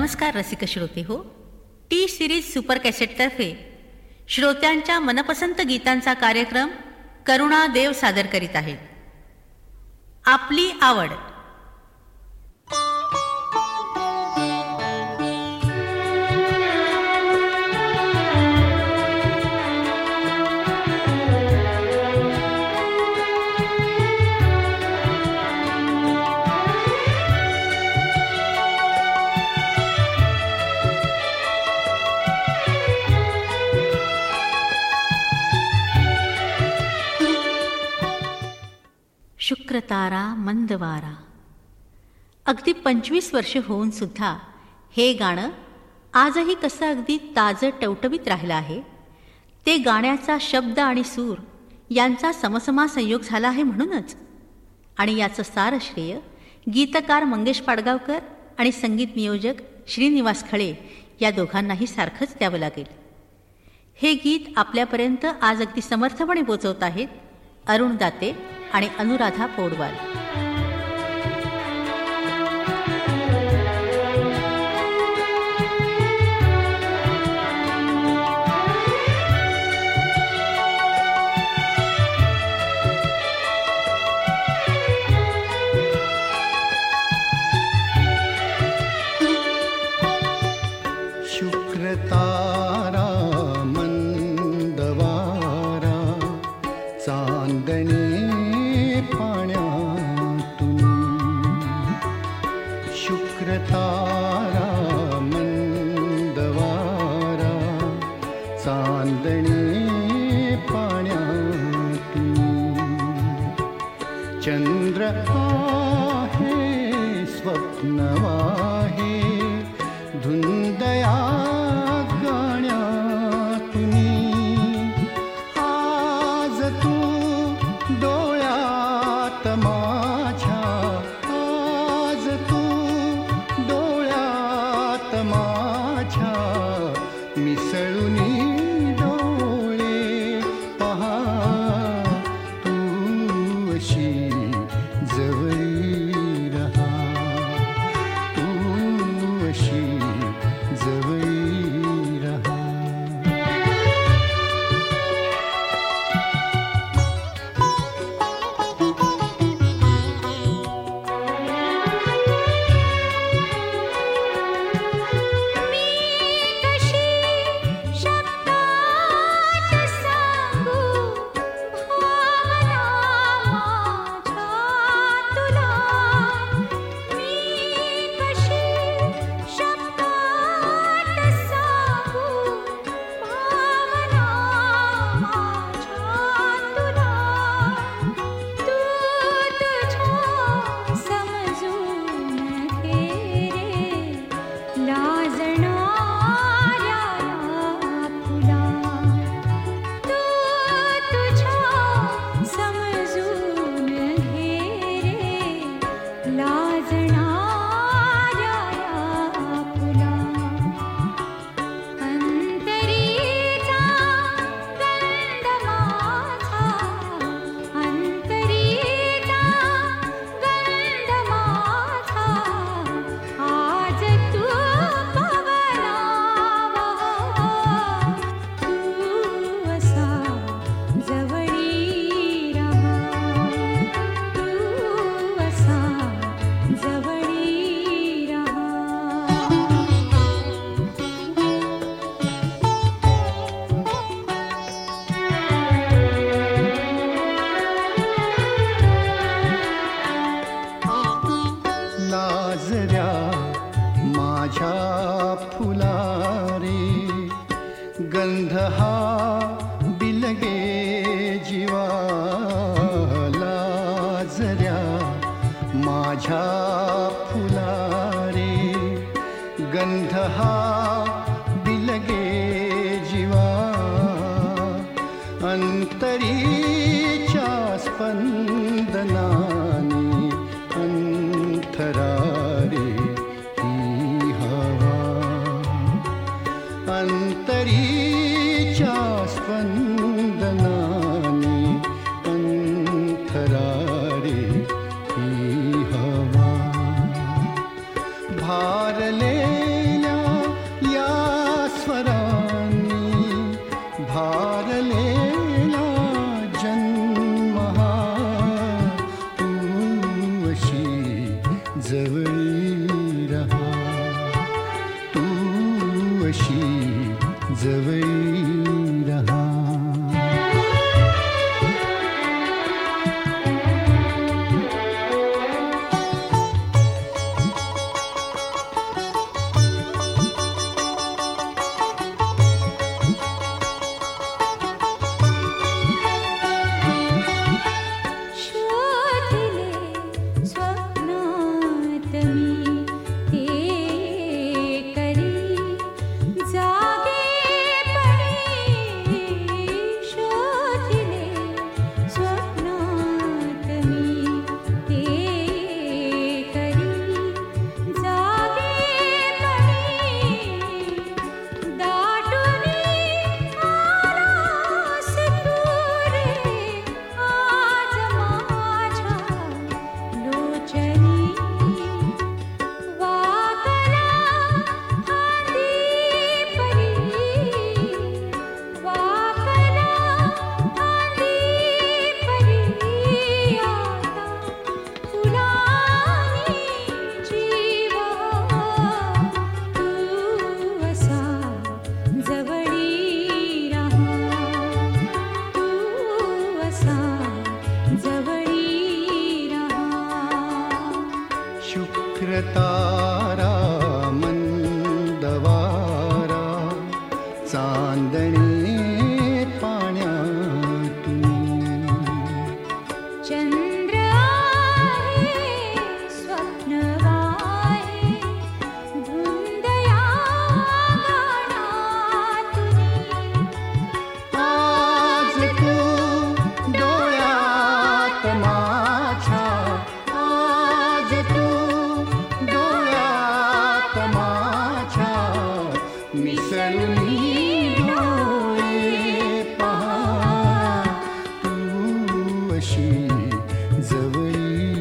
नमस्कार रसिक श्रोते हो. टी सिरीज सुपर कॅसेटतर्फे श्रोत्यांच्या मनपसंत गीतांचा कार्यक्रम करुणा देव सादर करीत आहेत. आपली आवड. शुक्रतारा मंदवारा. अगदी 25 वर्ष होऊन सुद्धा हे गाणं आजही कसं अगदी ताजं टवटवीत राहिलं आहे. ते गाण्याचा शब्द आणि सूर यांचा समसमा संयोग झाला आहे म्हणूनच. आणि याचं सारं श्रेय गीतकार मंगेश पाडगावकर आणि संगीत नियोजक श्रीनिवास खळे या दोघांनाही सारखंच द्यावं लागेल. हे गीत आपल्यापर्यंत आज अगदी समर्थपणे पोचवत आहेत अरुण दाते आणि अनुराधा पौडवाल. शुक्रतारा मंदवारा चांदणे शुक्रतारा मंदवारा चांदणे पाण्यातून. चंद्र आहे स्वप्न आहे धुंदया गाण्यातून. आज तू डोळ्यात माझ्या मिसळूनी डोळे पहा तू अशी जवळी रहा तू अशी जवळी रहा. लाजऱ्या माझ्या फुलारे गंध हा बिलगे जीवा. लाजऱ्या माझ्या फुलारे गंध हा बिलगे जीवा. अंतरीच्या स्पंदनाने अंतरारे ही हवा. अंतरीच्या स्पंदनाने अंतरारे ही हवा. भारले अशी जवळी रहा. शुक्रतारा मंदवारा चांदणे पाण्यातून. चंद्र आहे स्वप्न आहे धुंद या गाण्यातून. आज तू डोळ्यात माझ्या, आज तू डोळ्यात माझ्या मिसळून डोळे पहा. तू अशी जवळी